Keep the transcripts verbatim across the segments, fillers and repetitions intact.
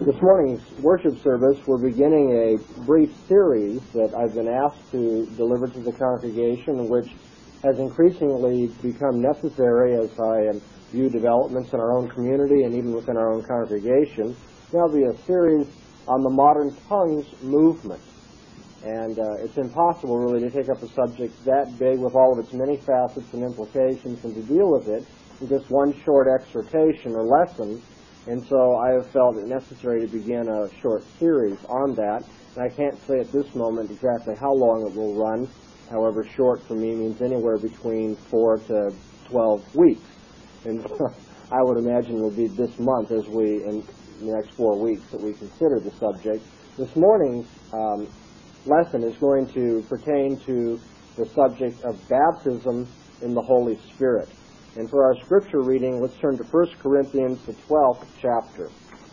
this morning's worship service, we're beginning a brief series that I've been asked to deliver to the congregation, which has increasingly become necessary as I view developments in our own community and even within our own congregation. There'll be a series on the modern tongues movement. And uh, it's impossible, really, to take up a subject that big with all of its many facets and implications and to deal with it in just one short exhortation or lesson. And so I have felt it necessary to begin a short series on that. And I can't say at this moment exactly how long it will run. However, short for me means anywhere between four to twelve weeks. And so I would imagine it will be this month as we, in the next four weeks, that we consider the subject. This morning's um, lesson is going to pertain to the subject of baptism in the Holy Spirit. And for our scripture reading, let's turn to First Corinthians, the twelfth chapter.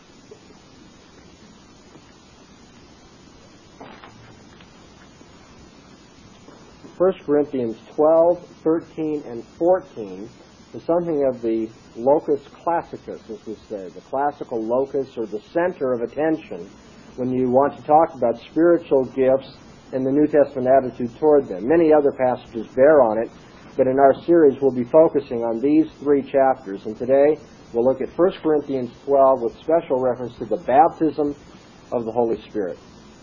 First Corinthians twelve, thirteen, and fourteen is something of the locus classicus, as we say, the classical locus or the center of attention when you want to talk about spiritual gifts and the New Testament attitude toward them. Many other passages bear on it, but in our series we'll be focusing on these three chapters. And today we'll look at First Corinthians twelve with special reference to the baptism of the Holy Spirit.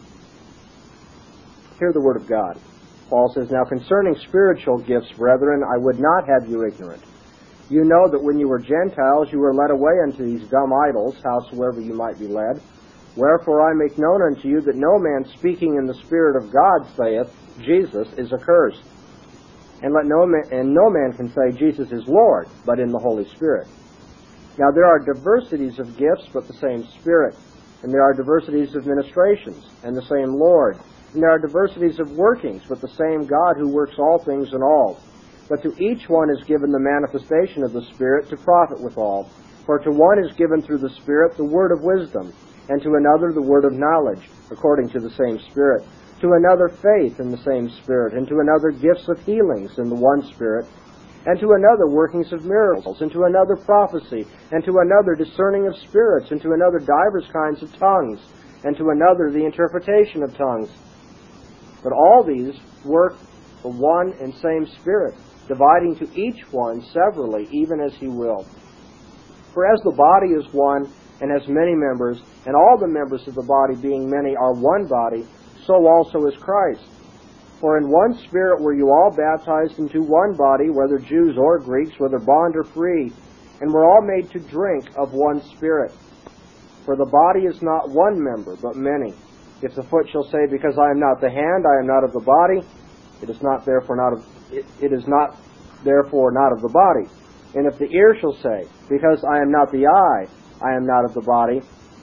Hear the word of God. Paul says, "Now concerning spiritual gifts, brethren, I would not have you ignorant. You know that when you were Gentiles, you were led away unto these dumb idols, howsoever you might be led. Wherefore I make known unto you that no man speaking in the Spirit of God saith, Jesus is accursed. And let no man, and no man can say, Jesus is Lord, but in the Holy Spirit. Now there are diversities of gifts, but the same Spirit. And there are diversities of ministrations, and the same Lord. And there are diversities of workings, but the same God who works all things in all. But to each one is given the manifestation of the Spirit to profit withal. For to one is given through the Spirit the word of wisdom, and to another the word of knowledge, according to the same Spirit. To another faith in the same Spirit, and to another gifts of healings in the one Spirit, and to another workings of miracles, and to another prophecy, and to another discerning of spirits, and to another divers kinds of tongues, and to another the interpretation of tongues. But all these work the one and same Spirit, dividing to each one severally, even as he will. For as the body is one, and has many members, and all the members of the body being many are one body, so also is Christ. For in one Spirit were you all baptized into one body, whether Jews or Greeks, whether bond or free, and were all made to drink of one Spirit. For the body is not one member, but many. If the foot shall say, because I am not the hand, I am not of the body, it is not therefore not of it, it is not therefore not of the body. And if the ear shall say, because I am not the eye, I am not of the body,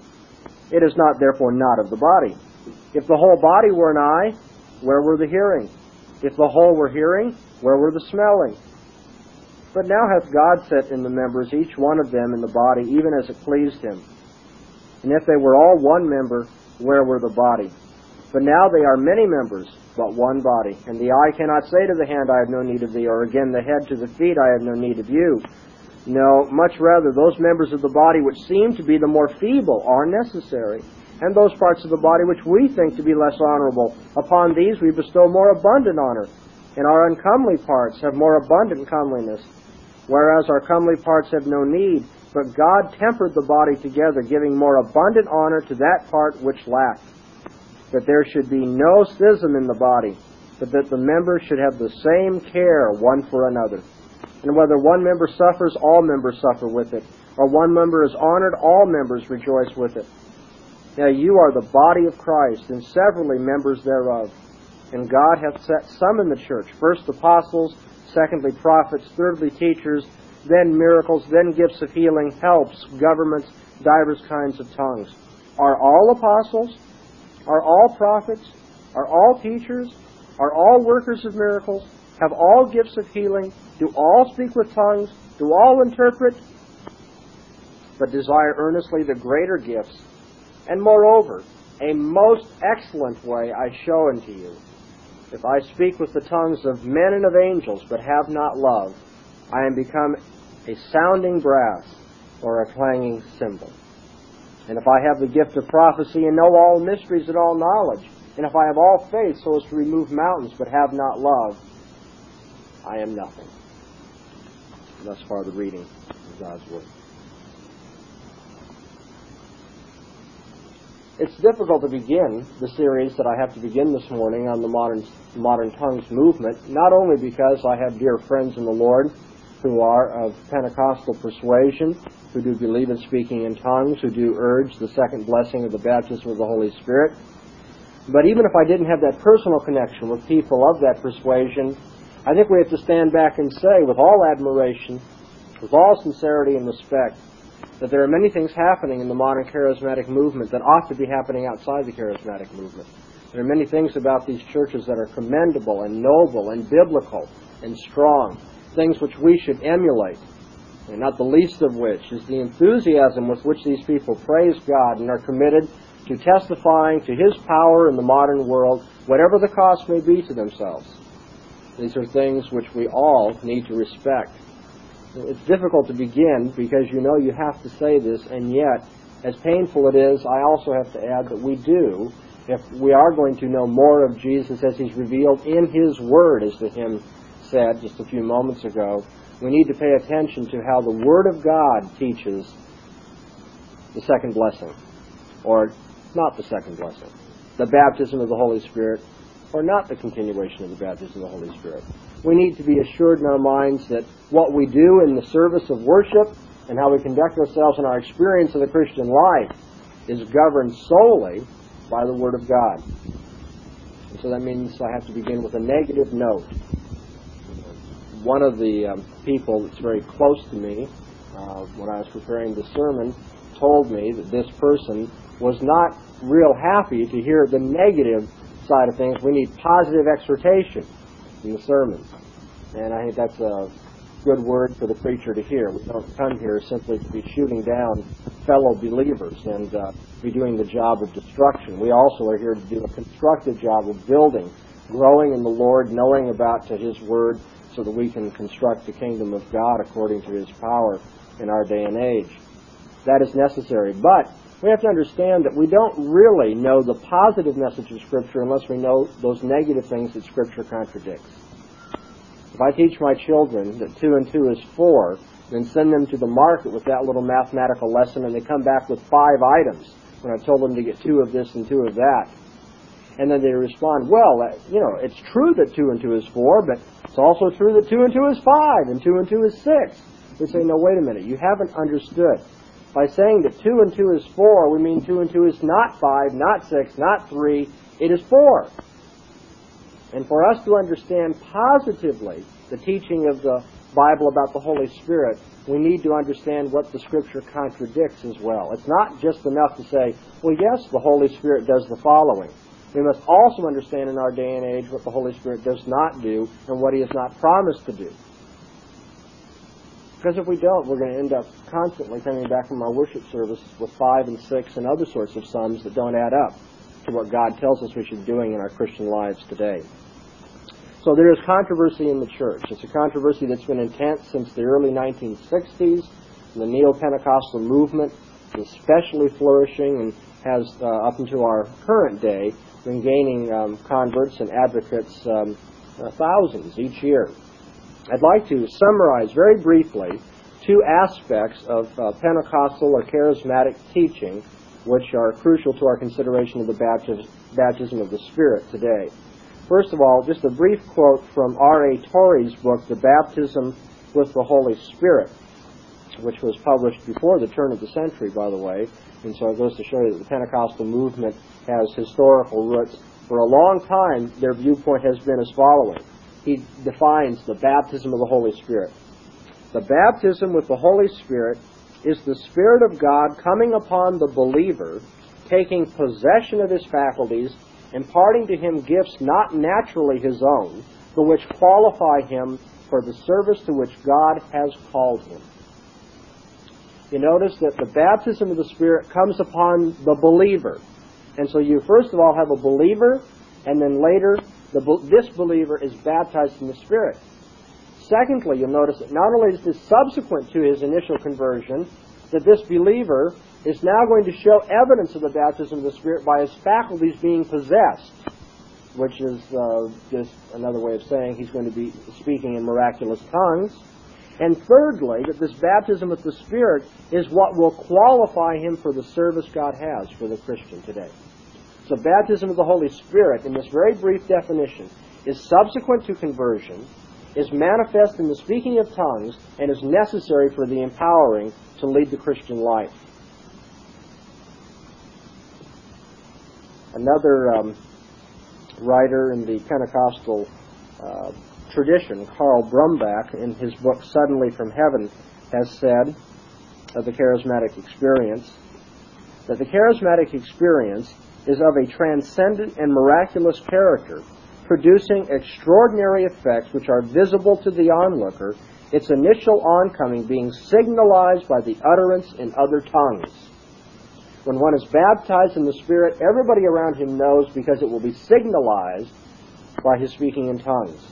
it is not therefore not of the body. If the whole body were an eye, where were the hearing? If the whole were hearing, where were the smelling? But now hath God set in the members each one of them in the body, even as it pleased him. And if they were all one member, where were the body? But now they are many members, but one body. And the eye cannot say to the hand, I have no need of thee, or again the head to the feet, I have no need of you. No, much rather, those members of the body which seem to be the more feeble are necessary, and those parts of the body which we think to be less honorable, upon these we bestow more abundant honor, and our uncomely parts have more abundant comeliness. Whereas our comely parts have no need, but God tempered the body together, giving more abundant honor to that part which lacked, that there should be no schism in the body, but that the members should have the same care one for another. And whether one member suffers, all members suffer with it. Or one member is honored, all members rejoice with it. Now you are the body of Christ, and severally members thereof. And God hath set some in the church, first apostles, secondly prophets, thirdly teachers, then miracles, then gifts of healing, helps, governments, divers kinds of tongues. Are all apostles? Are all prophets? Are all teachers? Are all workers of miracles? Have all gifts of healing? Do all speak with tongues? Do all interpret? But desire earnestly the greater gifts. And moreover, a most excellent way I show unto you. If I speak with the tongues of men and of angels, but have not love, I am become a sounding brass or a clanging cymbal. And if I have the gift of prophecy and know all mysteries and all knowledge, and if I have all faith so as to remove mountains but have not love, I am nothing. And thus far the reading of God's Word. It's difficult to begin the series that I have to begin this morning on the modern modern tongues movement, not only because I have dear friends in the Lord who are of Pentecostal persuasion, who do believe in speaking in tongues, who do urge the second blessing of the baptism of the Holy Spirit, but even if I didn't have that personal connection with people of that persuasion, I think we have to stand back and say with all admiration, with all sincerity and respect, that there are many things happening in the modern charismatic movement that ought to be happening outside the charismatic movement. There are many things about these churches that are commendable and noble and biblical and strong, things which we should emulate, and not the least of which is the enthusiasm with which these people praise God and are committed to testifying to His power in the modern world, whatever the cost may be to themselves. These are things which we all need to respect. It's difficult to begin because you know you have to say this, and yet, as painful it is, I also have to add that we do, if we are going to know more of Jesus as He's revealed in His Word, as the hymn said just a few moments ago, we need to pay attention to how the Word of God teaches the second blessing, or not the second blessing, the baptism of the Holy Spirit, or not the continuation of the baptism of the Holy Spirit. We need to be assured in our minds that what we do in the service of worship and how we conduct ourselves in our experience of the Christian life is governed solely by the Word of God. And so that means I have to begin with a negative note. One of the um, people that's very close to me, uh, when I was preparing the sermon, told me that this person was not real happy to hear the negative side of things. We need positive exhortation in the sermons. And I think that's a good word for the preacher to hear. We don't come here simply to be shooting down fellow believers and uh, be doing the job of destruction. We also are here to do a constructive job of building, growing in the Lord, knowing about to His Word, so that we can construct the kingdom of God according to His power in our day and age. That is necessary. But we have to understand that we don't really know the positive message of Scripture unless we know those negative things that Scripture contradicts. If I teach my children that two and two is four, then send them to the market with that little mathematical lesson, and they come back with five items when I told them to get two of this and two of that. And then they respond, well, you know, it's true that two and two is four, but it's also true that two and two is five, and two and two is six. We say, no, wait a minute, you haven't understood. By saying that two and two is four, we mean two and two is not five, not six, not three, it is four. And for us to understand positively the teaching of the Bible about the Holy Spirit, we need to understand what the Scripture contradicts as well. It's not just enough to say, well, yes, the Holy Spirit does the following. We must also understand in our day and age what the Holy Spirit does not do and what He has not promised to do. Because if we don't, we're going to end up constantly coming back from our worship service with five and six and other sorts of sums that don't add up to what God tells us we should be doing in our Christian lives today. So there is controversy in the church. It's a controversy that's been intense since the early nineteen sixties. The Neo-Pentecostal movement is especially flourishing and has, uh, up until our current day, been gaining um, converts and advocates, um, uh, thousands each year. I'd like to summarize very briefly two aspects of uh, Pentecostal or charismatic teaching which are crucial to our consideration of the baptism, baptism of the Spirit today. First of all, just a brief quote from R A Torrey's book, The Baptism with the Holy Spirit, which was published before the turn of the century, by the way, and so it goes to show you that the Pentecostal movement has historical roots. For a long time, their viewpoint has been as following. He defines the baptism of the Holy Spirit. The baptism with the Holy Spirit is the Spirit of God coming upon the believer, taking possession of his faculties, imparting to him gifts not naturally his own, but which qualify him for the service to which God has called him. You notice that the baptism of the Spirit comes upon the believer. And so you first of all have a believer, and then later the, this believer is baptized in the Spirit. Secondly, you'll notice that not only is this subsequent to his initial conversion, that this believer is now going to show evidence of the baptism of the Spirit by his faculties being possessed, which is uh, just another way of saying he's going to be speaking in miraculous tongues. And thirdly, that this baptism with the Spirit is what will qualify him for the service God has for the Christian today. So baptism of the Holy Spirit, in this very brief definition, is subsequent to conversion, is manifest in the speaking of tongues, and is necessary for the empowering to lead the Christian life. Another um, writer in the Pentecostal uh, tradition, Carl Brumbach, in his book Suddenly from Heaven, has said of the charismatic experience that the charismatic experience is of a transcendent and miraculous character, producing extraordinary effects which are visible to the onlooker, its initial oncoming being signalized by the utterance in other tongues. When one is baptized in the Spirit, everybody around him knows because it will be signalized by his speaking in tongues.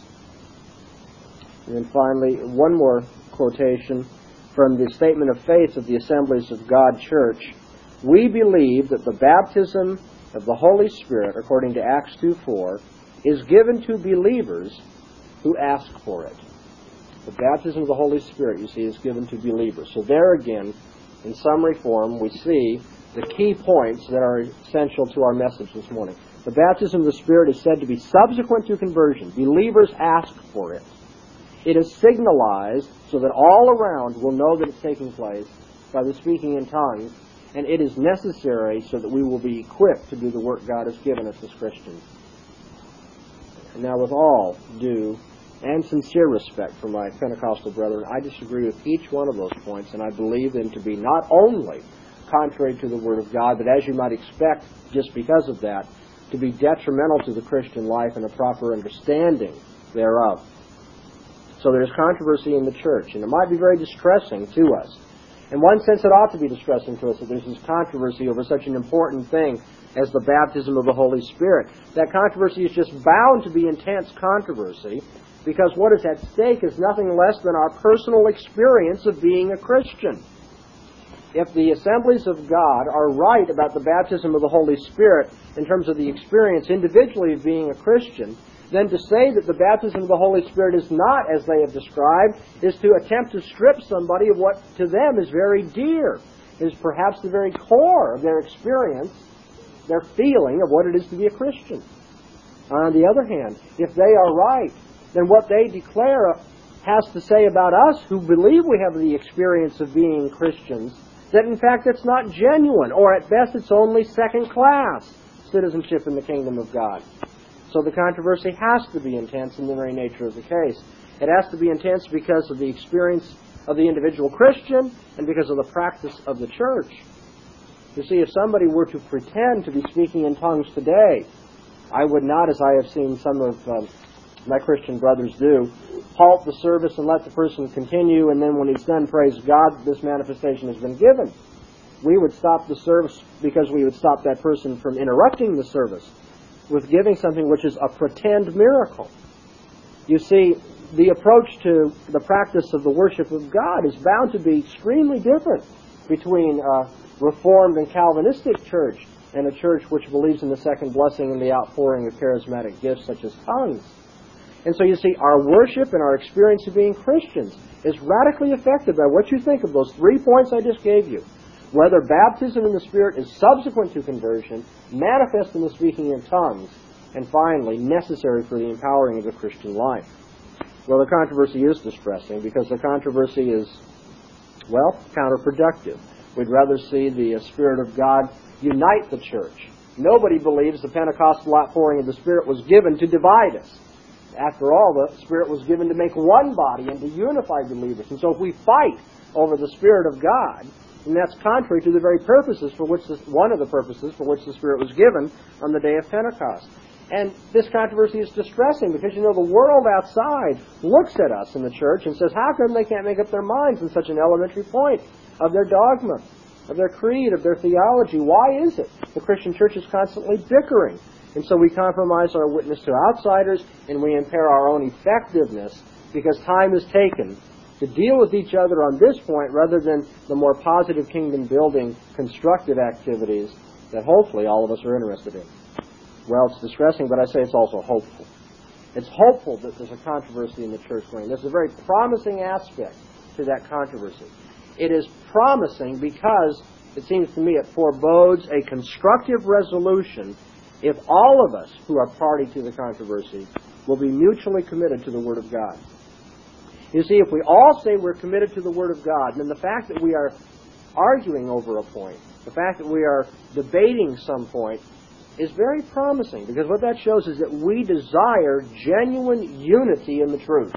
And then finally, one more quotation from the Statement of Faith of the Assemblies of God Church. We believe that the baptism of the Holy Spirit, according to Acts two four, is given to believers who ask for it. The baptism of the Holy Spirit, you see, is given to believers. So there again, in summary form, we see the key points that are essential to our message this morning. The baptism of the Spirit is said to be subsequent to conversion. Believers ask for it. It is signalized so that all around will know that it's taking place by the speaking in tongues, and it is necessary so that we will be equipped to do the work God has given us as Christians. And now, with all due and sincere respect for my Pentecostal brethren, I disagree with each one of those points, and I believe them to be not only contrary to the Word of God, but as you might expect, just because of that, to be detrimental to the Christian life and a proper understanding thereof. So there's controversy in the church, and it might be very distressing to us. In one sense, it ought to be distressing to us that there's this controversy over such an important thing as the baptism of the Holy Spirit. That controversy is just bound to be intense controversy, because what is at stake is nothing less than our personal experience of being a Christian. If the Assemblies of God are right about the baptism of the Holy Spirit in terms of the experience individually of being a Christian, then to say that the baptism of the Holy Spirit is not as they have described is to attempt to strip somebody of what to them is very dear, is perhaps the very core of their experience, their feeling of what it is to be a Christian. On the other hand, if they are right, then what they declare has to say about us who believe we have the experience of being Christians, that in fact it's not genuine, or at best it's only second-class citizenship in the kingdom of God. So the controversy has to be intense in the very nature of the case. It has to be intense because of the experience of the individual Christian and because of the practice of the church. You see, if somebody were to pretend to be speaking in tongues today, I would not, as I have seen some of um, my Christian brothers do, halt the service and let the person continue, and then when he's done, praise God, this manifestation has been given. We would stop the service because we would stop that person from interrupting the service with giving something which is a pretend miracle. You see, the approach to the practice of the worship of God is bound to be extremely different between a Reformed and Calvinistic church and a church which believes in the second blessing and the outpouring of charismatic gifts such as tongues. And so you see, our worship and our experience of being Christians is radically affected by what you think of those three points I just gave you. Whether baptism in the Spirit is subsequent to conversion, manifest in the speaking in tongues, and finally, necessary for the empowering of the Christian life. Well, the controversy is distressing because the controversy is, well, counterproductive. We'd rather see the Spirit of God unite the church. Nobody believes the Pentecostal outpouring of the Spirit was given to divide us. After all, the Spirit was given to make one body and to unify believers. And so if we fight over the Spirit of God, and that's contrary to the very purposes for which this, one of the purposes for which the Spirit was given on the day of Pentecost. And this controversy is distressing because, you know, the world outside looks at us in the church and says, how come they can't make up their minds on such an elementary point of their dogma, of their creed, of their theology? Why is it the Christian church is constantly bickering? And so we compromise our witness to outsiders and we impair our own effectiveness because time is taken to deal with each other on this point rather than the more positive kingdom-building, constructive activities that hopefully all of us are interested in. Well, it's distressing, but I say it's also hopeful. It's hopeful that there's a controversy in the church going. There's a very promising aspect to that controversy. It is promising because, it seems to me, it forebodes a constructive resolution if all of us who are party to the controversy will be mutually committed to the Word of God. You see, if we all say we're committed to the Word of God, then the fact that we are arguing over a point, the fact that we are debating some point, is very promising, because what that shows is that we desire genuine unity in the truth.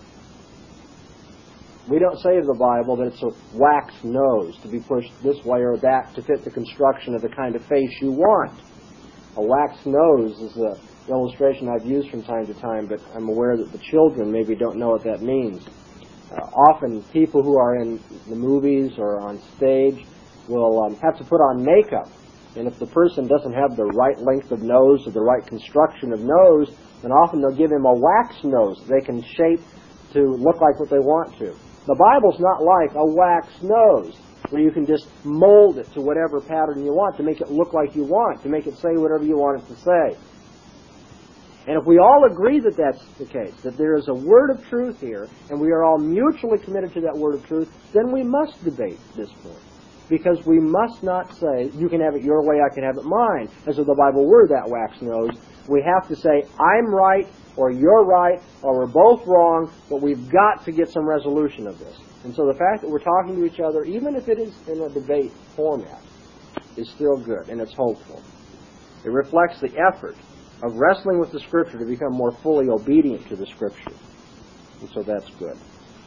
We don't say of the Bible that it's a wax nose to be pushed this way or that to fit the construction of the kind of face you want. A wax nose is a illustration I've used from time to time, but I'm aware that the children maybe don't know what that means. Uh, often people who are in the movies or on stage will um, have to put on makeup, and if the person doesn't have the right length of nose or the right construction of nose, then often they'll give him a wax nose they can shape to look like what they want to. The Bible's not like a wax nose, where you can just mold it to whatever pattern you want, to make it look like you want, to make it say whatever you want it to say. And if we all agree that that's the case, that there is a word of truth here, and we are all mutually committed to that word of truth, then we must debate this point. Because we must not say, you can have it your way, I can have it mine, as if the Bible were that wax nose. We have to say, I'm right, or you're right, or we're both wrong, but we've got to get some resolution of this. And so the fact that we're talking to each other, even if it is in a debate format, is still good, and it's hopeful. It reflects the effort of wrestling with the Scripture to become more fully obedient to the Scripture. And so that's good.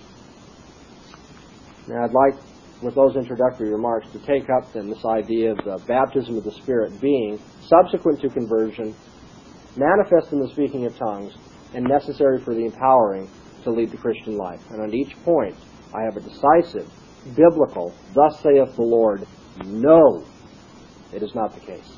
Now I'd like, with those introductory remarks, to take up then this idea of the baptism of the Spirit being subsequent to conversion, manifest in the speaking of tongues, and necessary for the empowering to lead the Christian life. And on each point, I have a decisive, biblical, thus saith the Lord, no, it is not the case.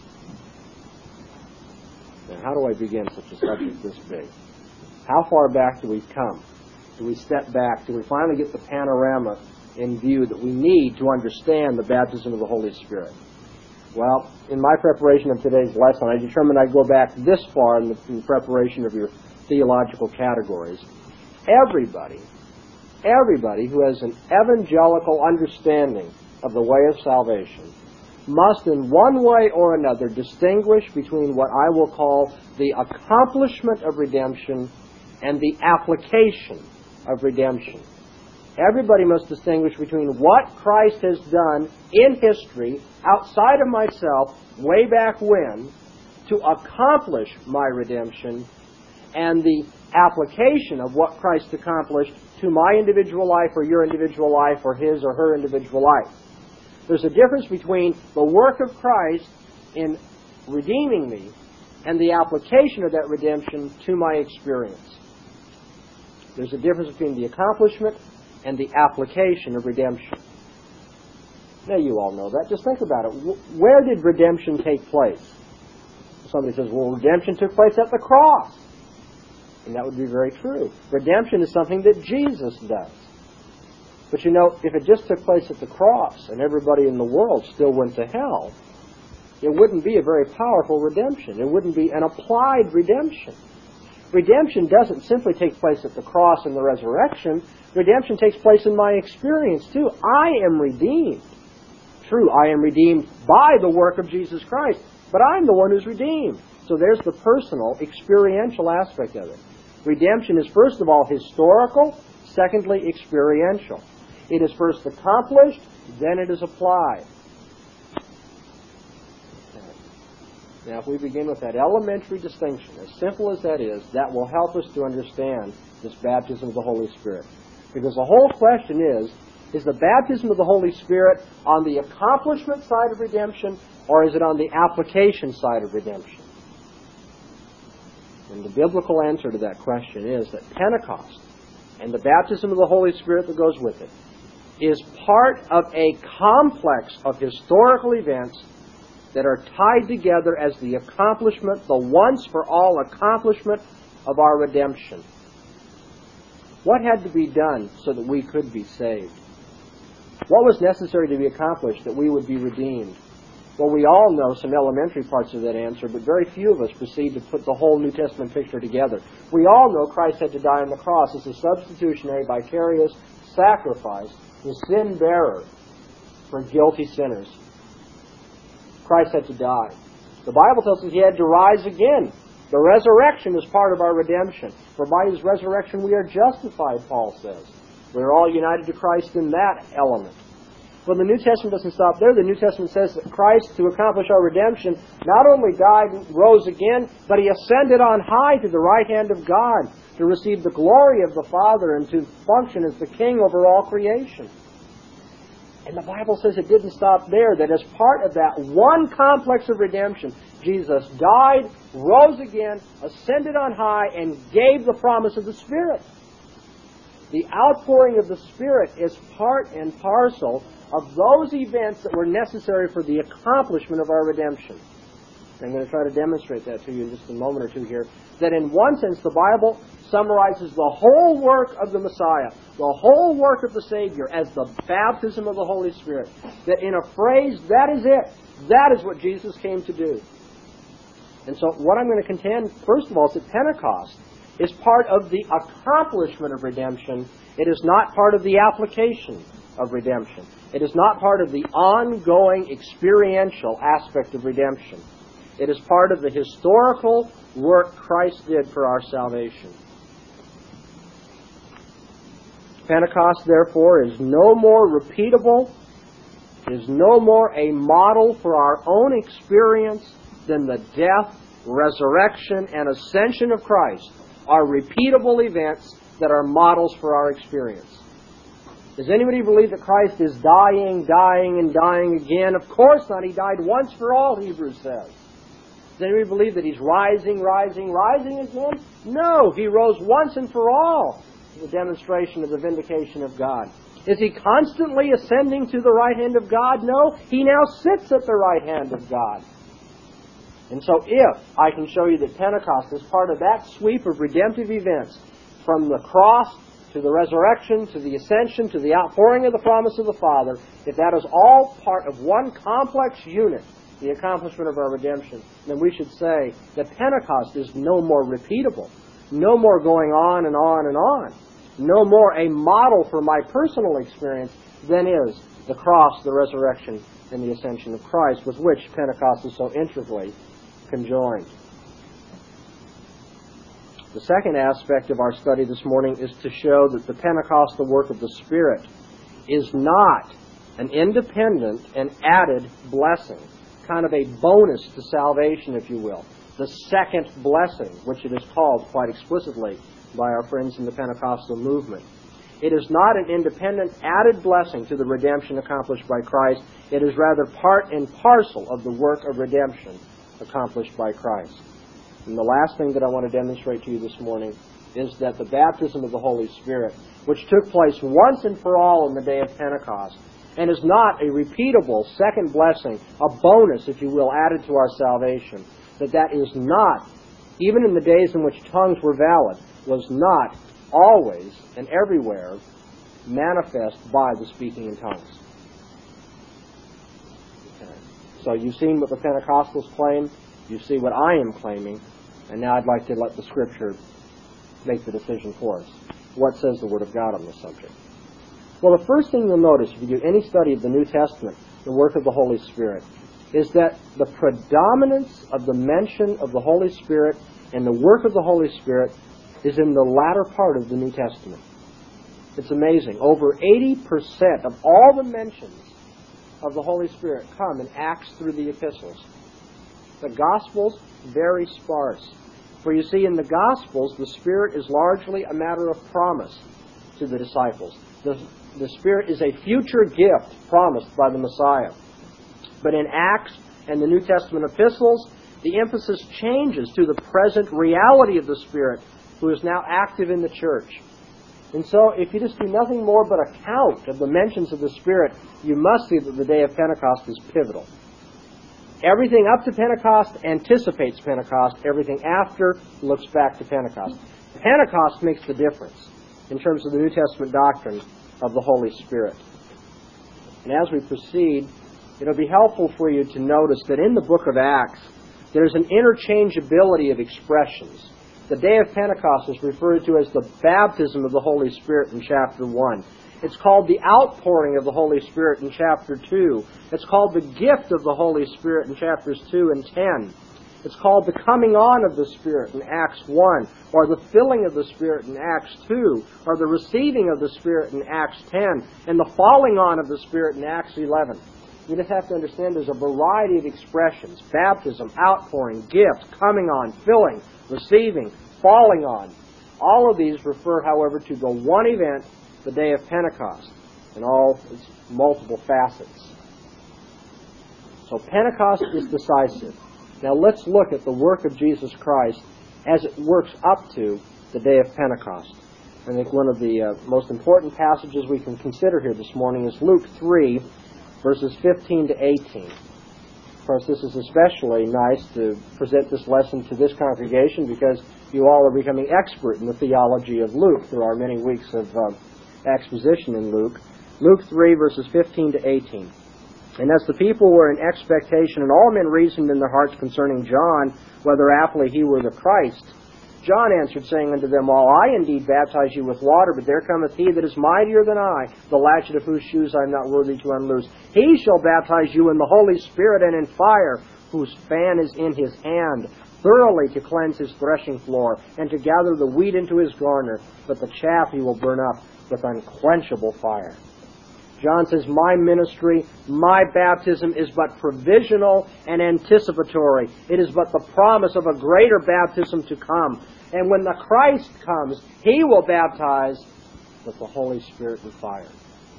Now, how do I begin such a subject this big? How far back do we come? Do we step back? Do we finally get the panorama in view that we need to understand the baptism of the Holy Spirit? Well, in my preparation of today's lesson, I determined I'd go back this far in the, in the preparation of your theological categories. Everybody, everybody who has an evangelical understanding of the way of salvation must in one way or another distinguish between what I will call the accomplishment of redemption and the application of redemption. Everybody must distinguish between what Christ has done in history, outside of myself, way back when, to accomplish my redemption, and the application of what Christ accomplished to my individual life or your individual life or his or her individual life. There's a difference between the work of Christ in redeeming me and the application of that redemption to my experience. There's a difference between the accomplishment and the application of redemption. Now you all know that. Just think about it. Where did redemption take place? Somebody says, well, redemption took place at the cross. And that would be very true. Redemption is something that Jesus does. But you know, if it just took place at the cross and everybody in the world still went to hell, it wouldn't be a very powerful redemption. It wouldn't be an applied redemption. Redemption doesn't simply take place at the cross and the resurrection. Redemption takes place in my experience too. I am redeemed. True, I am redeemed by the work of Jesus Christ, but I'm the one who's redeemed. So there's the personal, experiential aspect of it. Redemption is first of all historical, secondly experiential. It is first accomplished, then it is applied. Now, if we begin with that elementary distinction, as simple as that is, that will help us to understand this baptism of the Holy Spirit. Because the whole question is, is the baptism of the Holy Spirit on the accomplishment side of redemption, or is it on the application side of redemption? And the biblical answer to that question is that Pentecost and the baptism of the Holy Spirit that goes with it is part of a complex of historical events that are tied together as the accomplishment, the once-for-all accomplishment of our redemption. What had to be done so that we could be saved? What was necessary to be accomplished that we would be redeemed? Well, we all know some elementary parts of that answer, but very few of us proceed to put the whole New Testament picture together. We all know Christ had to die on the cross as a substitutionary, vicarious sacrifice, the sin bearer for guilty sinners. Christ had to die. The Bible tells us He had to rise again. The resurrection is part of our redemption. For by His resurrection we are justified, Paul says. We are all united to Christ in that element. Well, the New Testament doesn't stop there. The New Testament says that Christ, to accomplish our redemption, not only died and rose again, but He ascended on high to the right hand of God to receive the glory of the Father and to function as the King over all creation. And the Bible says it didn't stop there, that as part of that one complex of redemption, Jesus died, rose again, ascended on high, and gave the promise of the Spirit. The outpouring of the Spirit is part and parcel of those events that were necessary for the accomplishment of our redemption. I'm going to try to demonstrate that to you in just a moment or two here. That in one sense, the Bible summarizes the whole work of the Messiah, the whole work of the Savior, as the baptism of the Holy Spirit. That in a phrase, that is it. That is what Jesus came to do. And so what I'm going to contend, first of all, is that Pentecost is part of the accomplishment of redemption. It is not part of the application of redemption. It is not part of the ongoing experiential aspect of redemption. It is part of the historical work Christ did for our salvation. Pentecost, therefore, is no more repeatable, is no more a model for our own experience than the death, resurrection, and ascension of Christ are repeatable events that are models for our experience. Does anybody believe that Christ is dying, dying, and dying again? Of course not. He died once for all, Hebrews says. Does anybody believe that He's rising, rising, rising again? No, He rose once and for all. The demonstration of the vindication of God. Is He constantly ascending to the right hand of God? No, He now sits at the right hand of God. And so if I can show you that Pentecost is part of that sweep of redemptive events, from the cross to the resurrection, to the ascension, to the outpouring of the promise of the Father, if that is all part of one complex unit, the accomplishment of our redemption, then we should say that Pentecost is no more repeatable, no more going on and on and on, no more a model for my personal experience than is the cross, the resurrection, and the ascension of Christ, with which Pentecost is so integrally conjoined. The second aspect of our study this morning is to show that the Pentecostal work of the Spirit is not an independent and added blessing, kind of a bonus to salvation, if you will. The second blessing, which it is called quite explicitly by our friends in the Pentecostal movement. It is not an independent added blessing to the redemption accomplished by Christ. It is rather part and parcel of the work of redemption accomplished by Christ. And the last thing that I want to demonstrate to you this morning is that the baptism of the Holy Spirit, which took place once and for all on the day of Pentecost, and is not a repeatable second blessing, a bonus, if you will, added to our salvation, that that is not, even in the days in which tongues were valid, was not always and everywhere manifest by the speaking in tongues. Okay. So you've seen what the Pentecostals claim, you see what I am claiming, and now I'd like to let the Scripture make the decision for us. What says the Word of God on this subject? Well, the first thing you'll notice if you do any study of the New Testament, the work of the Holy Spirit, is that the predominance of the mention of the Holy Spirit and the work of the Holy Spirit is in the latter part of the New Testament. It's amazing. Over eighty percent of all the mentions of the Holy Spirit come in Acts through the epistles. The Gospels, very sparse. For you see, in the Gospels, the Spirit is largely a matter of promise to the disciples. The, the Spirit is a future gift promised by the Messiah. But in Acts and the New Testament epistles, the emphasis changes to the present reality of the Spirit, who is now active in the church. And so, if you just do nothing more but a count of the mentions of the Spirit, you must see that the day of Pentecost is pivotal. Everything up to Pentecost anticipates Pentecost. Everything after looks back to Pentecost. Pentecost makes the difference. in terms of the New Testament doctrine of the Holy Spirit. And as we proceed, it'll be helpful for you to notice that in the book of Acts, there's an interchangeability of expressions. The day of Pentecost is referred to as the baptism of the Holy Spirit in chapter one. It's called the outpouring of the Holy Spirit in chapter two. It's called the gift of the Holy Spirit in chapters two and ten. It's called the coming on of the Spirit in Acts one, or the filling of the Spirit in Acts two, or the receiving of the Spirit in Acts ten, and the falling on of the Spirit in Acts eleven. You just have to understand there's a variety of expressions: baptism, outpouring, gift, coming on, filling, receiving, falling on. All of these refer, however, to the one event, the day of Pentecost, in all its multiple facets. So Pentecost is decisive. Now let's look at the work of Jesus Christ as it works up to the day of Pentecost. I think one of the uh, most important passages we can consider here this morning is Luke three, verses fifteen to eighteen. Of course, this is especially nice to present this lesson to this congregation because you all are becoming expert in the theology of Luke through our many weeks of uh, exposition in Luke. Luke three, verses fifteen to eighteen. And as the people were in expectation, and all men reasoned in their hearts concerning John, whether aptly he were the Christ, John answered, saying unto them all, I indeed baptize you with water, but there cometh he that is mightier than I, the latchet of whose shoes I am not worthy to unloose. He shall baptize you in the Holy Spirit and in fire, whose fan is in his hand, thoroughly to cleanse his threshing floor, and to gather the wheat into his garner, but the chaff he will burn up with unquenchable fire. John says, my ministry, my baptism is but provisional and anticipatory. It is but the promise of a greater baptism to come. And when the Christ comes, he will baptize with the Holy Spirit and fire.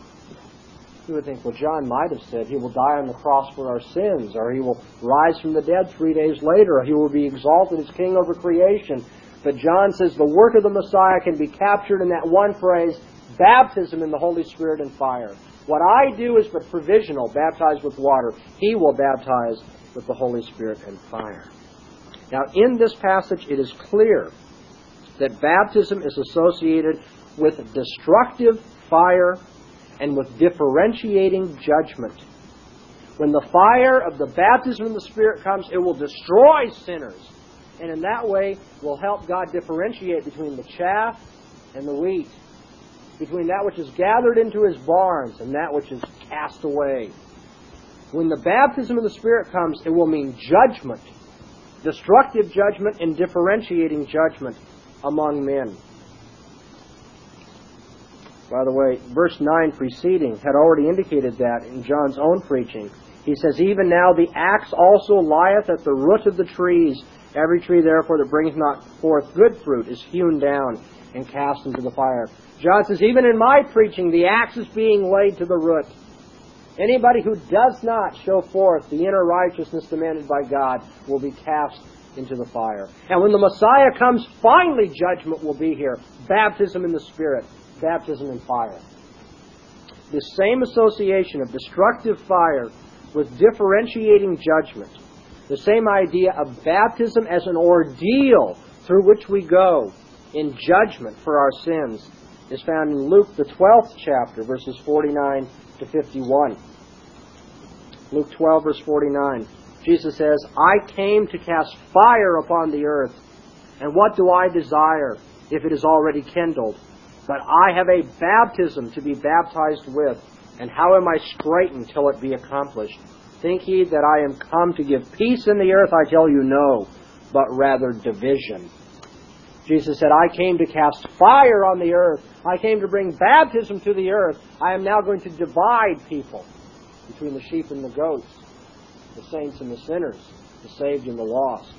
You would think, well, John might have said he will die on the cross for our sins, or he will rise from the dead three days later, or he will be exalted as king over creation. But John says the work of the Messiah can be captured in that one phrase, baptism in the Holy Spirit and fire. What I do is but provisional, baptized with water. He will baptize with the Holy Spirit and fire. Now, in this passage, it is clear that baptism is associated with destructive fire and with differentiating judgment. When the fire of the baptism in the Spirit comes, it will destroy sinners. And in that way, will help God differentiate between the chaff and the wheat, between that which is gathered into his barns and that which is cast away. When the baptism of the Spirit comes, it will mean judgment, destructive judgment and differentiating judgment among men. By the way, verse nine preceding had already indicated that in John's own preaching. He says, even now the axe also lieth at the root of the trees. Every tree, therefore, that bringeth not forth good fruit is hewn down and cast into the fire. John says, even in my preaching, the axe is being laid to the root. Anybody who does not show forth the inner righteousness demanded by God will be cast into the fire. And when the Messiah comes, finally judgment will be here. Baptism in the Spirit, baptism in fire. This same association of destructive fire with differentiating judgment, the same idea of baptism as an ordeal through which we go in judgment for our sins, is found in Luke, the twelfth chapter, verses forty-nine to fifty-one. Luke twelve, verse forty-nine. Jesus says, I came to cast fire upon the earth, and what do I desire if it is already kindled? But I have a baptism to be baptized with, and how am I straitened till it be accomplished? Think ye that I am come to give peace in the earth? I tell you no, but rather division. Jesus said, I came to cast fire on the earth. I came to bring baptism to the earth. I am now going to divide people between the sheep and the goats, the saints and the sinners, the saved and the lost.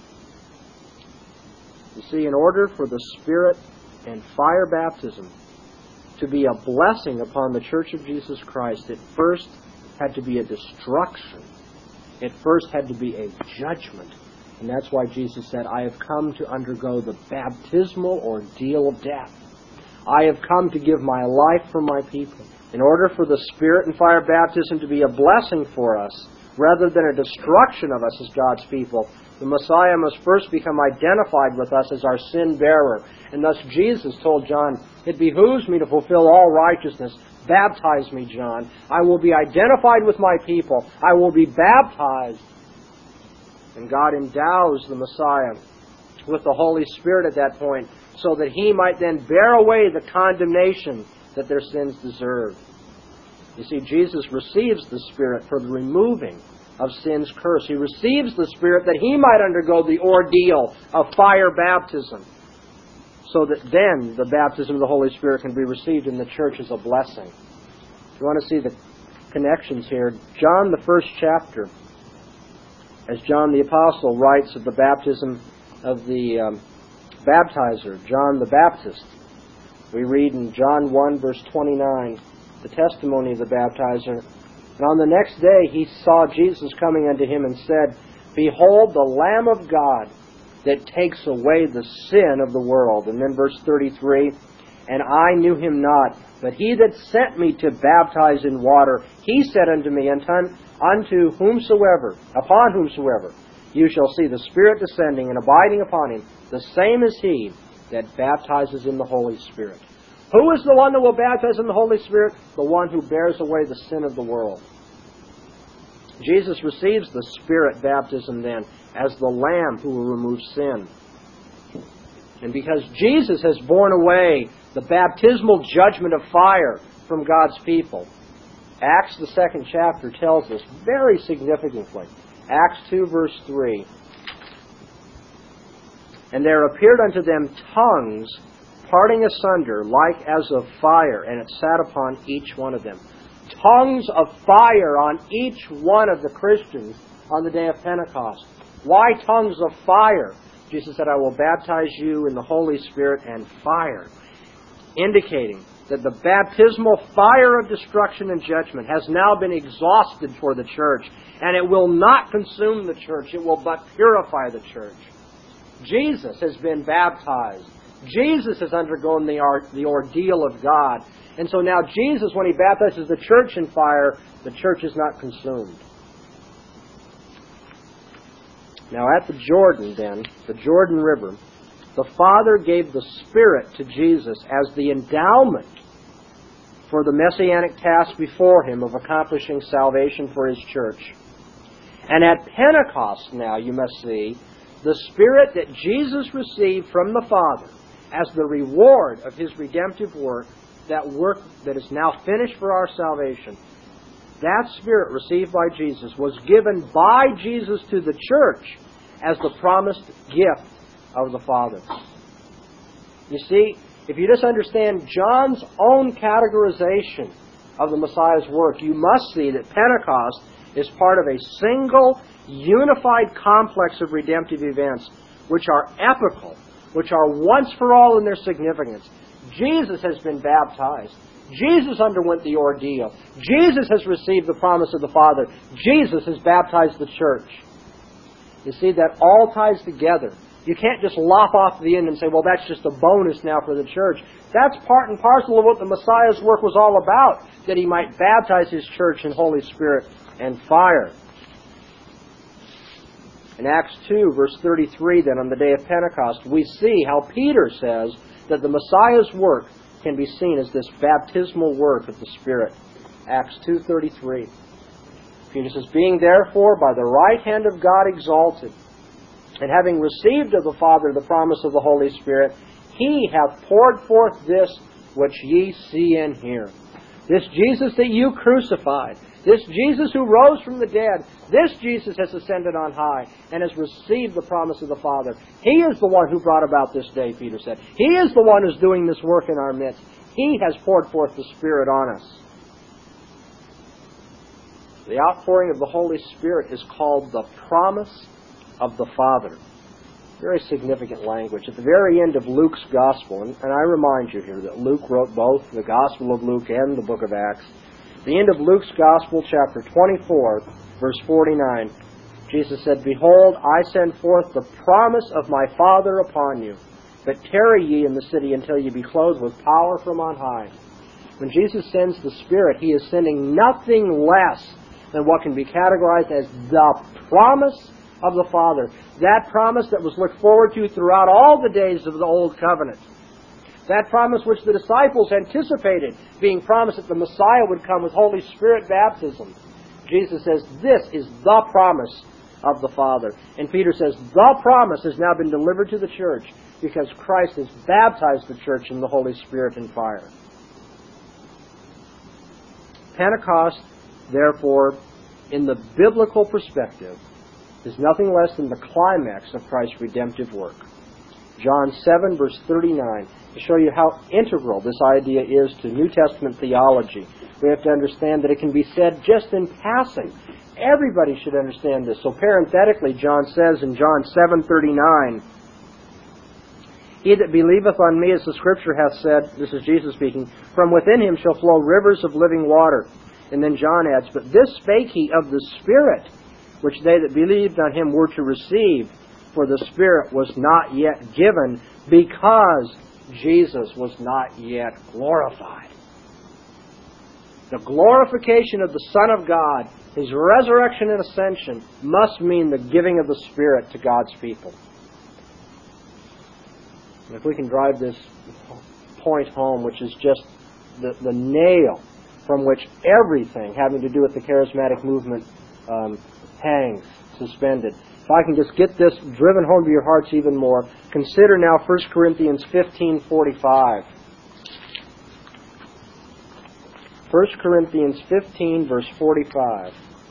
You see, in order for the Spirit and fire baptism to be a blessing upon the Church of Jesus Christ, it first had to be a destruction. It first had to be a judgment. And that's why Jesus said, I have come to undergo the baptismal ordeal of death. I have come to give my life for my people. In order for the Spirit and fire baptism to be a blessing for us, rather than a destruction of us as God's people, the Messiah must first become identified with us as our sin bearer. And thus Jesus told John, "It behooves me to fulfill all righteousness. Baptize me, John. I will be identified with my people. I will be baptized." And God endows the Messiah with the Holy Spirit at that point, so that He might then bear away the condemnation that their sins deserve. You see, Jesus receives the Spirit for the removing of sin's curse. He receives the Spirit that He might undergo the ordeal of fire baptism, so that then the baptism of the Holy Spirit can be received in the church as a blessing. If you want to see the connections here, John, the first chapter, as John the Apostle writes of the baptism of the um, baptizer, John the Baptist, we read in John one, verse twenty-nine, the testimony of the baptizer. "And on the next day he saw Jesus coming unto him and said, Behold, the Lamb of God that takes away the sin of the world." And then verse thirty-three, "And I knew him not, but he that sent me to baptize in water, he said unto me, Unto whomsoever, upon whomsoever, you shall see the Spirit descending and abiding upon him, the same is he that baptizes in the Holy Spirit." Who is the one that will baptize in the Holy Spirit? The one who bears away the sin of the world. Jesus receives the Spirit baptism then as the Lamb who will remove sin. And because Jesus has borne away the baptismal judgment of fire from God's people, Acts, the second chapter, tells us very significantly, Acts two, verse three, "And there appeared unto them tongues parting asunder, like as of fire, and it sat upon each one of them." Tongues of fire on each one of the Christians on the day of Pentecost. Why tongues of fire? Jesus said, "I will baptize you in the Holy Spirit and fire," indicating that the baptismal fire of destruction and judgment has now been exhausted for the church, and it will not consume the church, it will but purify the church. Jesus has been baptized. Jesus has undergone the, or, the ordeal of God. And so now Jesus, when He baptizes the church in fire, the church is not consumed. Now at the Jordan then, the Jordan River, the Father gave the Spirit to Jesus as the endowment for the messianic task before Him of accomplishing salvation for His church. And at Pentecost now, you must see, the Spirit that Jesus received from the Father as the reward of His redemptive work, that work that is now finished for our salvation, that Spirit received by Jesus was given by Jesus to the church as the promised gift of the Father. You see, if you just understand John's own categorization of the Messiah's work, you must see that Pentecost is part of a single, unified complex of redemptive events which are epical, which are once for all in their significance. Jesus has been baptized. Jesus underwent the ordeal. Jesus has received the promise of the Father. Jesus has baptized the church. You see, that all ties together. You can't just lop off the end and say, well, that's just a bonus now for the church. That's part and parcel of what the Messiah's work was all about, that He might baptize His church in Holy Spirit and fire. In Acts two, verse thirty-three, then, on the day of Pentecost, we see how Peter says that the Messiah's work can be seen as this baptismal work of the Spirit. Acts two thirty-three. Peter says, "Being therefore by the right hand of God exalted, and having received of the Father the promise of the Holy Spirit, He hath poured forth this which ye see and hear." This Jesus that you crucified, this Jesus who rose from the dead, this Jesus has ascended on high and has received the promise of the Father. He is the one who brought about this day, Peter said. He is the one who's doing this work in our midst. He has poured forth the Spirit on us. The outpouring of the Holy Spirit is called the promise of the Father. Very significant language. At the very end of Luke's Gospel, and, and I remind you here that Luke wrote both the Gospel of Luke and the book of Acts. The end of Luke's Gospel, chapter twenty-four, verse forty-nine, Jesus said, "Behold, I send forth the promise of my Father upon you, but tarry ye in the city until ye be clothed with power from on high." When Jesus sends the Spirit, He is sending nothing less than what can be categorized as the promise of the Father. That promise that was looked forward to throughout all the days of the Old Covenant. That promise which the disciples anticipated, being promised that the Messiah would come with Holy Spirit baptism. Jesus says, this is the promise of the Father. And Peter says, the promise has now been delivered to the church because Christ has baptized the church in the Holy Spirit and fire. Pentecost, therefore, in the biblical perspective, is nothing less than the climax of Christ's redemptive work. John seven, verse thirty-nine, to show you how integral this idea is to New Testament theology. We have to understand that it can be said just in passing. Everybody should understand this. So parenthetically, John says in John seven thirty-nine, he that believeth on me, as the Scripture hath said, this is Jesus speaking, from within him shall flow rivers of living water. And then John adds, but this spake he of the Spirit, which they that believed on him were to receive, for the Spirit was not yet given, because Jesus was not yet glorified. The glorification of the Son of God, His resurrection and ascension, must mean the giving of the Spirit to God's people. And if we can drive this point home, which is just the, the nail from which everything having to do with the charismatic movement um, hangs, suspended. If I can just get this driven home to your hearts even more, consider now First Corinthians fifteen forty-five. First Corinthians fifteen, verse forty-five.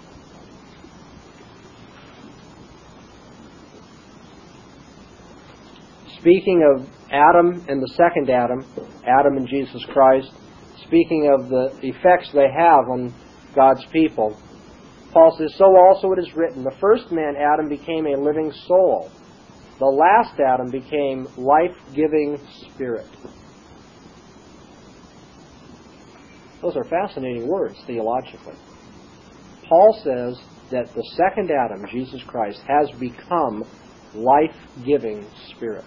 Speaking of Adam and the second Adam, Adam and Jesus Christ, speaking of the effects they have on God's people, Paul says, so also it is written, the first man, Adam, became a living soul. The last Adam became life-giving spirit. Those are fascinating words theologically. Paul says that the second Adam, Jesus Christ, has become life-giving spirit,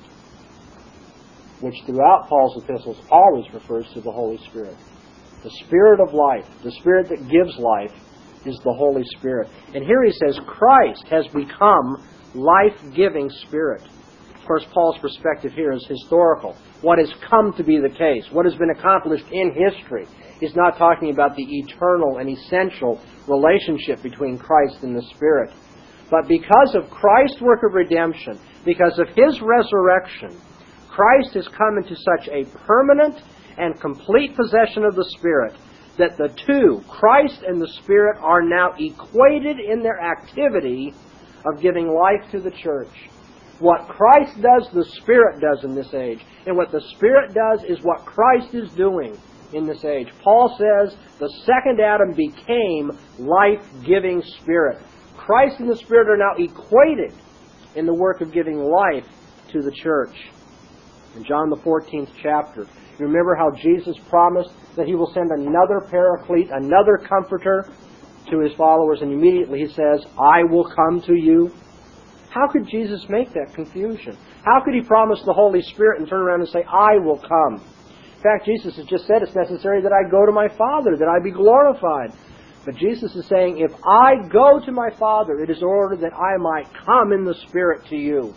which throughout Paul's epistles always refers to the Holy Spirit. The Spirit of life, the Spirit that gives life, is the Holy Spirit. And here he says Christ has become life-giving Spirit. Of course, Paul's perspective here is historical. What has come to be the case, what has been accomplished in history. He's not talking about the eternal and essential relationship between Christ and the Spirit. But because of Christ's work of redemption, because of His resurrection, Christ has come into such a permanent and complete possession of the Spirit that the two, Christ and the Spirit, are now equated in their activity of giving life to the church. What Christ does, the Spirit does in this age. And what the Spirit does is what Christ is doing in this age. Paul says the second Adam became life-giving Spirit. Christ and the Spirit are now equated in the work of giving life to the church. In John the fourteenth chapter, you remember how Jesus promised that He will send another Paraclete, another Comforter to His followers, and immediately He says, I will come to you. How could Jesus make that confusion? How could He promise the Holy Spirit and turn around and say, I will come? In fact, Jesus has just said it's necessary that I go to my Father, that I be glorified. But Jesus is saying, if I go to my Father, it is in order that I might come in the Spirit to you.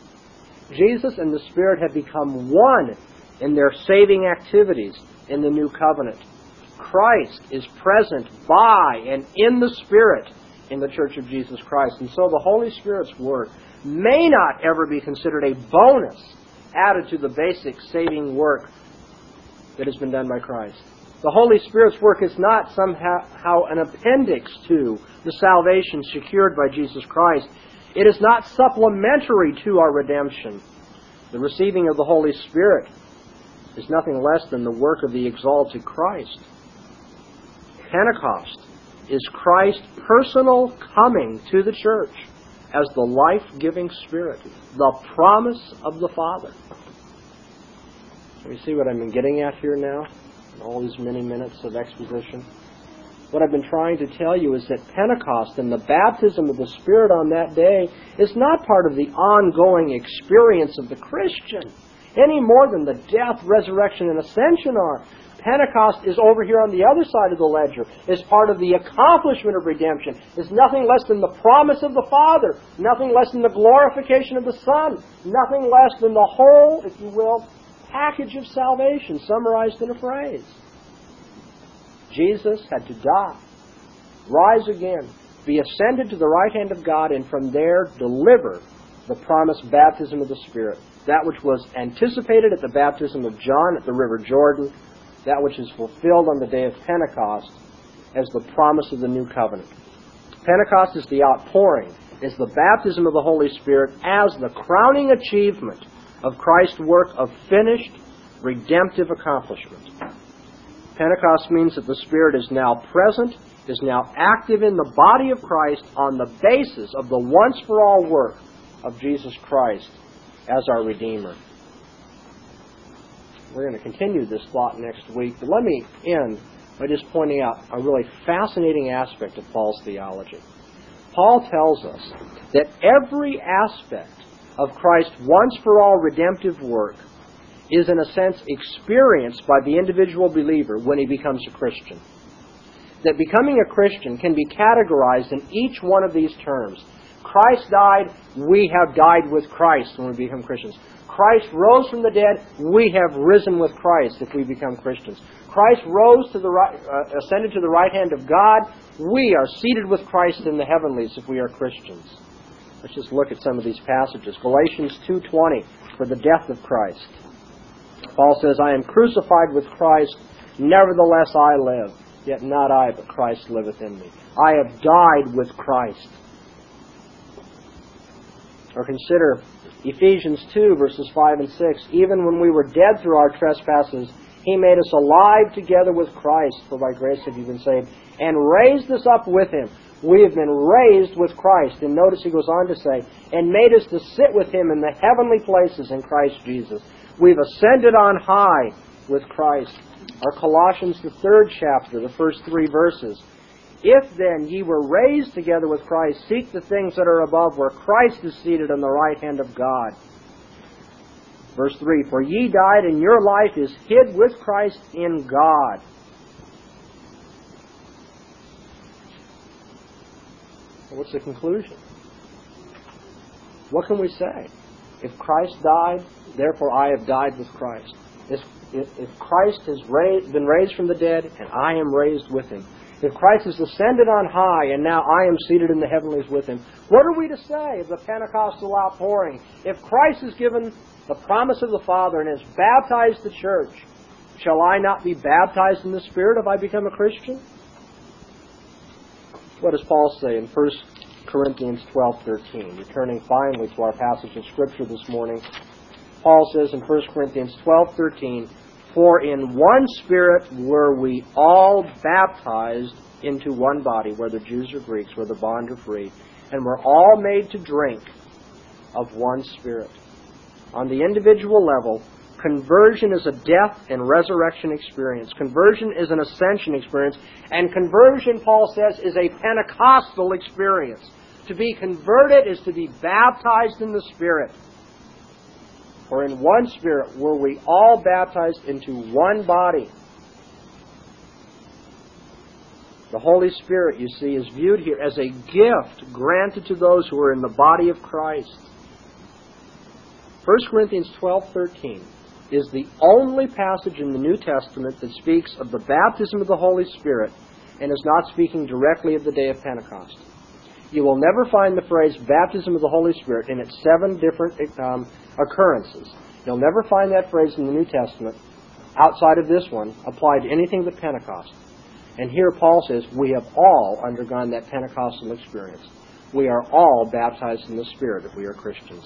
Jesus and the Spirit have become one in their saving activities in the new covenant. Christ is present by and in the Spirit in the Church of Jesus Christ. And so the Holy Spirit's work may not ever be considered a bonus added to the basic saving work that has been done by Christ. The Holy Spirit's work is not somehow an appendix to the salvation secured by Jesus Christ. It is not supplementary to our redemption. The receiving of the Holy Spirit is nothing less than the work of the exalted Christ. Pentecost is Christ's personal coming to the church as the life-giving Spirit, the promise of the Father. Can you see what I've been getting at here now in all these many minutes of exposition? What I've been trying to tell you is that Pentecost and the baptism of the Spirit on that day is not part of the ongoing experience of the Christian, any more than the death, resurrection, and ascension are. Pentecost is over here on the other side of the ledger. It's part of the accomplishment of redemption. It's nothing less than the promise of the Father, nothing less than the glorification of the Son, nothing less than the whole, if you will, package of salvation summarized in a phrase. Jesus had to die, rise again, be ascended to the right hand of God, and from there deliver the promised baptism of the Spirit, that which was anticipated at the baptism of John at the River Jordan, that which is fulfilled on the day of Pentecost as the promise of the new covenant. Pentecost is the outpouring, is the baptism of the Holy Spirit as the crowning achievement of Christ's work of finished redemptive accomplishment. Pentecost means that the Spirit is now present, is now active in the body of Christ on the basis of the once-for-all work of Jesus Christ as our Redeemer. We're going to continue this thought next week, but let me end by just pointing out a really fascinating aspect of Paul's theology. Paul tells us that every aspect of Christ's once-for-all redemptive work is, in a sense, experienced by the individual believer when he becomes a Christian. That becoming a Christian can be categorized in each one of these terms. Christ died, we have died with Christ when we become Christians. Christ rose from the dead, we have risen with Christ if we become Christians. Christ rose to the right, uh, ascended to the right hand of God, we are seated with Christ in the heavenlies if we are Christians. Let's just look at some of these passages. Galatians two twenty, for the death of Christ. Paul says, I am crucified with Christ, nevertheless I live, yet not I, but Christ liveth in me. I have died with Christ. Or consider Ephesians two, verses five and six. Even when we were dead through our trespasses, He made us alive together with Christ, for by grace have you been saved, and raised us up with Him. We have been raised with Christ. And notice he goes on to say, and made us to sit with Him in the heavenly places in Christ Jesus. We've ascended on high with Christ. Or Colossians, the third chapter, the first three verses. If then ye were raised together with Christ, seek the things that are above, where Christ is seated on the right hand of God. Verse three, for ye died, and your life is hid with Christ in God. What's the conclusion? What can we say? If Christ died, therefore I have died with Christ. If, if, if Christ has raised, been raised from the dead, and I am raised with Him. If Christ has ascended on high, and now I am seated in the heavenlies with Him. What are we to say of the Pentecostal outpouring? If Christ has given the promise of the Father and has baptized the church, shall I not be baptized in the Spirit if I become a Christian? What does Paul say in First Corinthians twelve thirteen? Returning finally to our passage of Scripture this morning, Paul says in First Corinthians twelve thirteen, for in one Spirit were we all baptized into one body, whether Jews or Greeks, whether bond or free, and were all made to drink of one Spirit. On the individual level, conversion is a death and resurrection experience. Conversion is an ascension experience. And conversion, Paul says, is a Pentecostal experience. To be converted is to be baptized in the Spirit. For in one Spirit were we all baptized into one body. The Holy Spirit, you see, is viewed here as a gift granted to those who are in the body of Christ. First Corinthians twelve thirteen is the only passage in the New Testament that speaks of the baptism of the Holy Spirit and is not speaking directly of the day of Pentecost. You will never find the phrase baptism of the Holy Spirit in its seven different um, occurrences. You'll never find that phrase in the New Testament outside of this one applied to anything but Pentecost. And here Paul says we have all undergone that Pentecostal experience. We are all baptized in the Spirit if we are Christians.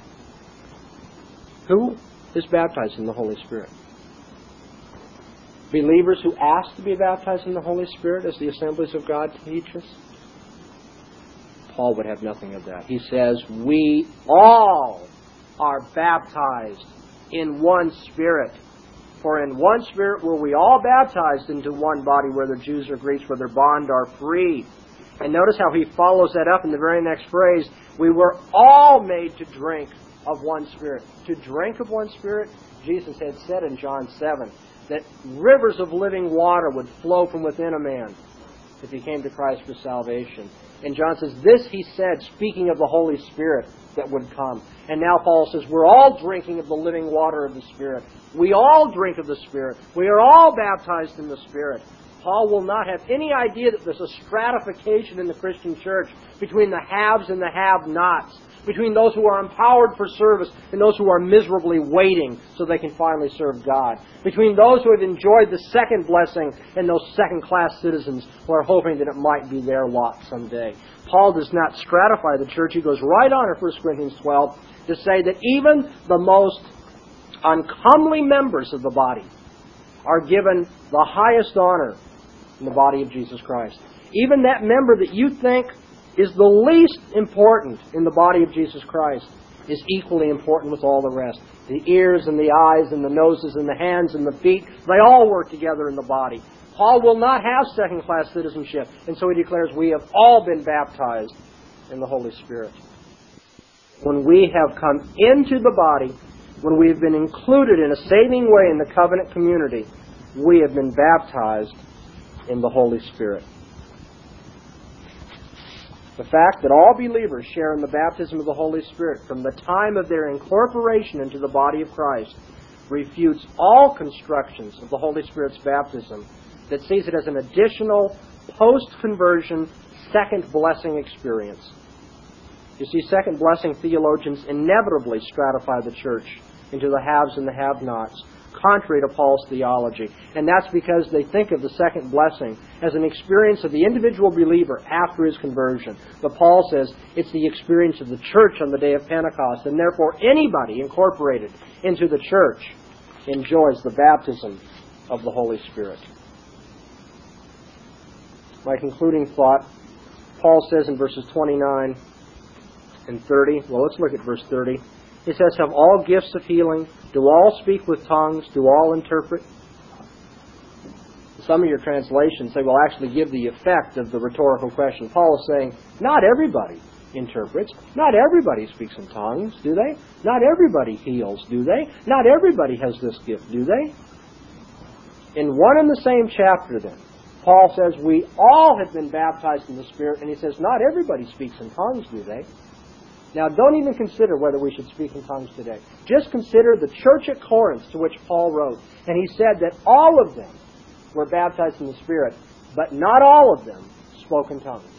Who is baptized in the Holy Spirit? Believers who ask to be baptized in the Holy Spirit, as the Assemblies of God teach us? Paul would have nothing of that. He says, we all are baptized in one Spirit. For in one Spirit were we all baptized into one body, whether Jews or Greeks, whether bond or free. And notice how he follows that up in the very next phrase. We were all made to drink of one Spirit. To drink of one Spirit, Jesus had said in John seven, that rivers of living water would flow from within a man if he came to Christ for salvation. And John says, this he said, speaking of the Holy Spirit that would come. And now Paul says, we're all drinking of the living water of the Spirit. We all drink of the Spirit. We are all baptized in the Spirit. Paul will not have any idea that there's a stratification in the Christian church between the haves and the have-nots, between those who are empowered for service and those who are miserably waiting so they can finally serve God, between those who have enjoyed the second blessing and those second-class citizens who are hoping that it might be their lot someday. Paul does not stratify the church. He goes right on in First Corinthians twelve to say that even the most uncomely members of the body are given the highest honor in the body of Jesus Christ. Even that member that you think is the least important in the body of Jesus Christ is equally important with all the rest. The ears and the eyes and the noses and the hands and the feet, they all work together in the body. Paul will not have second-class citizenship, and so he declares we have all been baptized in the Holy Spirit. When we have come into the body, when we have been included in a saving way in the covenant community, we have been baptized in the Holy Spirit. The fact that all believers share in the baptism of the Holy Spirit from the time of their incorporation into the body of Christ refutes all constructions of the Holy Spirit's baptism that sees it as an additional post-conversion second blessing experience. You see, second blessing theologians inevitably stratify the church into the haves and the have-nots, contrary to Paul's theology. And that's because they think of the second blessing as an experience of the individual believer after his conversion. But Paul says it's the experience of the church on the day of Pentecost, and therefore anybody incorporated into the church enjoys the baptism of the Holy Spirit. My concluding thought, Paul says in verses twenty-nine and thirty, well, let's look at verse thirty. He says, have all gifts of healing? Do all speak with tongues? Do all interpret? Some of your translations say, well, actually give the effect of the rhetorical question. Paul is saying, not everybody interprets. Not everybody speaks in tongues, do they? Not everybody heals, do they? Not everybody has this gift, do they? In one and the same chapter, then, Paul says we all have been baptized in the Spirit, and he says not everybody speaks in tongues, do they? Now, don't even consider whether we should speak in tongues today. Just consider the church at Corinth to which Paul wrote. And he said that all of them were baptized in the Spirit, but not all of them spoke in tongues.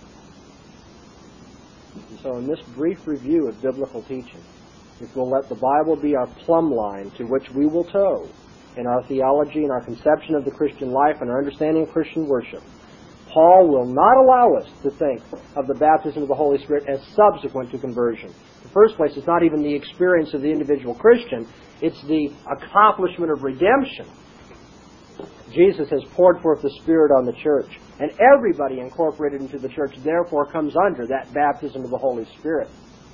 And so in this brief review of biblical teaching, if we'll let the Bible be our plumb line to which we will tow in our theology and our conception of the Christian life and our understanding of Christian worship, Paul will not allow us to think of the baptism of the Holy Spirit as subsequent to conversion. In the first place, it's not even the experience of the individual Christian. It's the accomplishment of redemption. Jesus has poured forth the Spirit on the church, and everybody incorporated into the church therefore comes under that baptism of the Holy Spirit.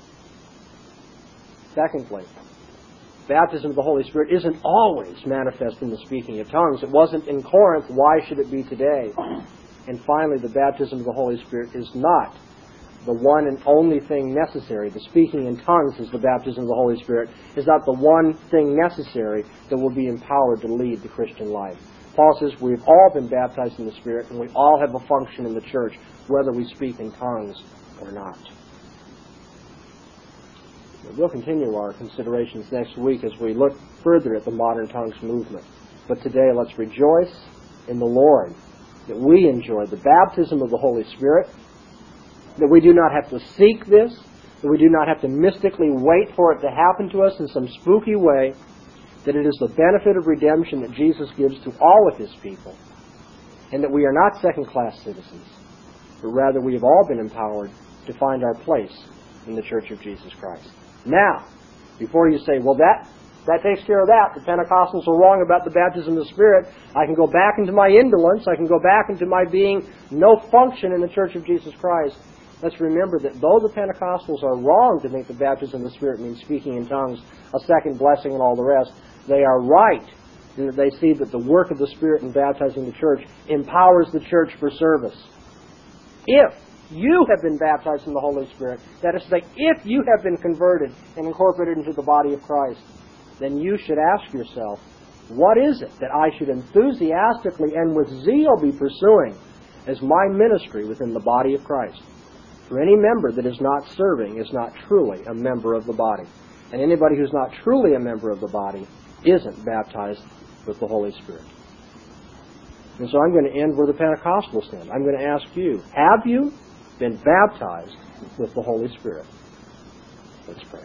Secondly, baptism of the Holy Spirit isn't always manifest in the speaking of tongues. It wasn't in Corinth. Why should it be today? And finally, the baptism of the Holy Spirit is not the one and only thing necessary. The speaking in tongues is the baptism of the Holy Spirit, is not the one thing necessary that will be empowered to lead the Christian life. Paul says we've all been baptized in the Spirit, and we all have a function in the church, whether we speak in tongues or not. We'll continue our considerations next week as we look further at the modern tongues movement. But today, let's rejoice in the Lord that we enjoy the baptism of the Holy Spirit, that we do not have to seek this, that we do not have to mystically wait for it to happen to us in some spooky way, that it is the benefit of redemption that Jesus gives to all of His people, and that we are not second-class citizens, but rather we have all been empowered to find our place in the Church of Jesus Christ. Now, before you say, well, that That takes care of that. The Pentecostals are wrong about the baptism of the Spirit. I can go back into my indolence. I can go back into my being no function in the Church of Jesus Christ. Let's remember that though the Pentecostals are wrong to think the baptism of the Spirit means speaking in tongues, a second blessing, and all the rest, they are right in that they see that the work of the Spirit in baptizing the church empowers the church for service. If you have been baptized in the Holy Spirit, that is to say, if you have been converted and incorporated into the body of Christ, then you should ask yourself, What is it that I should enthusiastically and with zeal be pursuing as my ministry within the body of Christ? For any member that is not serving is not truly a member of the body. And anybody who's not truly a member of the body isn't baptized with the Holy Spirit. And so I'm going to end where the Pentecostals end. I'm going to ask you, have you been baptized with the Holy Spirit? Let's pray.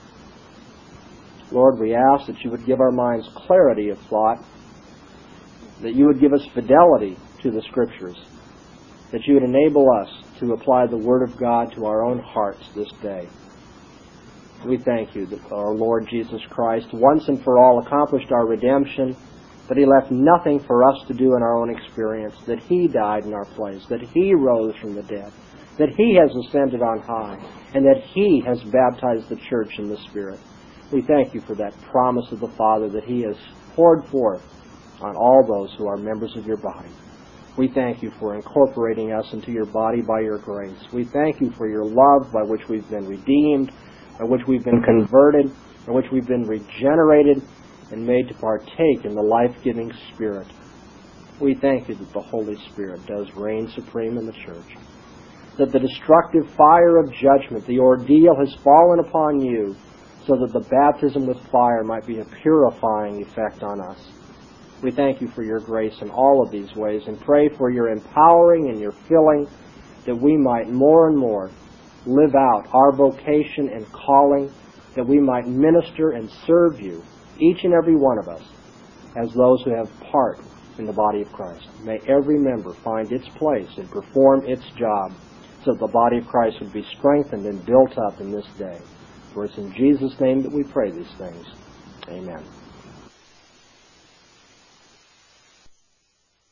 Lord, we ask that you would give our minds clarity of thought, that you would give us fidelity to the Scriptures, that you would enable us to apply the Word of God to our own hearts this day. We thank you that our Lord Jesus Christ once and for all accomplished our redemption, that He left nothing for us to do in our own experience, that He died in our place, that He rose from the dead, that He has ascended on high, and that He has baptized the church in the Spirit. We thank you for that promise of the Father that He has poured forth on all those who are members of your body. We thank you for incorporating us into your body by your grace. We thank you for your love by which we've been redeemed, by which we've been converted, by which we've been regenerated and made to partake in the life-giving Spirit. We thank you that the Holy Spirit does reign supreme in the church, that the destructive fire of judgment, the ordeal, has fallen upon you, so that the baptism with fire might be a purifying effect on us. We thank you for your grace in all of these ways and pray for your empowering and your filling, that we might more and more live out our vocation and calling, that we might minister and serve you, each and every one of us, as those who have part in the body of Christ. May every member find its place and perform its job, so that the body of Christ would be strengthened and built up in this day. For it's in Jesus' name that we pray these things. Amen.